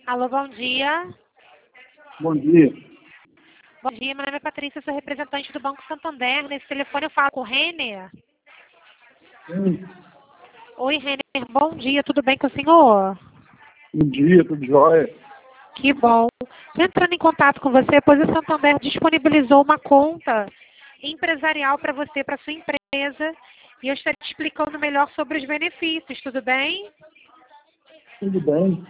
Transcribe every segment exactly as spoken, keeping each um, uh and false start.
Alô, bom dia. Bom dia. Bom dia, meu nome é Patrícia, sou representante do Banco Santander. Nesse telefone eu falo com o Renner. Sim. Oi, Renner, bom dia, tudo bem com o senhor? Bom dia, tudo jóia? Que bom. Tô entrando em contato com você, pois o Santander disponibilizou uma conta empresarial para você, para sua empresa, e eu estou te explicando melhor sobre os benefícios, tudo bem? Tudo bem.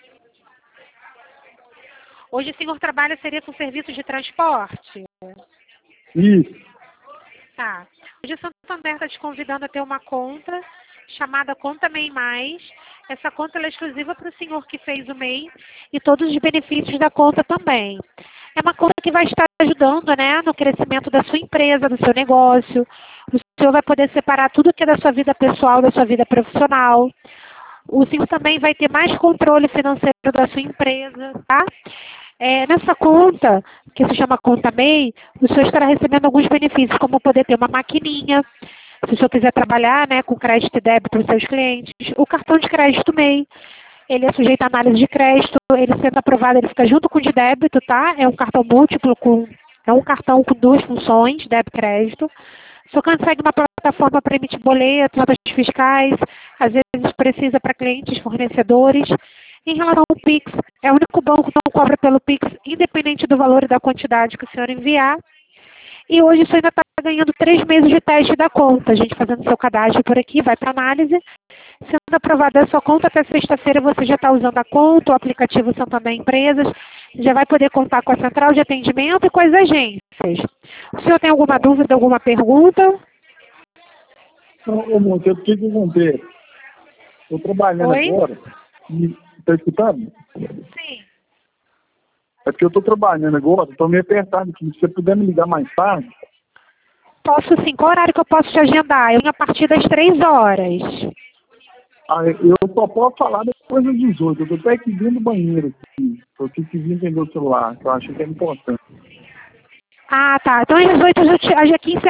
Hoje o senhor trabalha, seria com serviço de transporte? Isso. Tá. Hoje o Santander está te convidando a ter uma conta chamada Conta MEI Mais. Essa conta ela é exclusiva para o senhor que fez o MEI e todos os benefícios da conta também. É uma conta que vai estar ajudando, né, no crescimento da sua empresa, do seu negócio. O senhor vai poder separar tudo que é da sua vida pessoal, da sua vida profissional. O senhor também vai ter mais controle financeiro da sua empresa, tá? É, nessa conta, que se chama Conta MEI, o senhor estará recebendo alguns benefícios, como poder ter uma maquininha, se o senhor quiser trabalhar, né, com crédito e débito para os seus clientes. O cartão de crédito MEI, ele é sujeito à análise de crédito, ele sendo aprovado, ele fica junto com o de débito, tá? É um cartão múltiplo, com, é um cartão com duas funções, débito e crédito. O senhor consegue uma plataforma para emitir boletos, notas fiscais, às vezes precisa para clientes, fornecedores. Em relação ao Pix, é o único banco que não cobra pelo Pix, independente do valor e da quantidade que o senhor enviar. E hoje o senhor ainda está ganhando três meses de teste da conta. A gente fazendo seu cadastro por aqui, vai para análise. Sendo aprovada a sua conta, até sexta-feira você já está usando a conta, o aplicativo Santander Empresas, já vai poder contar com a central de atendimento e com as agências. O senhor tem alguma dúvida, alguma pergunta? Então, ô, moço, eu preciso interromper. Estou trabalhando Oi? agora. Está escutando? Sim. É porque eu estou trabalhando agora, estou meio apertado aqui. Se você puder me ligar mais tarde. Posso sim. Qual horário que eu posso te agendar? Eu venho a partir das três horas. Ah, eu só posso falar depois das dezoito. Eu estou até aqui dentro do banheiro. Aqui. Eu quis entender o celular, que eu acho que é importante. Ah, tá. Então às dezoito, às aqui em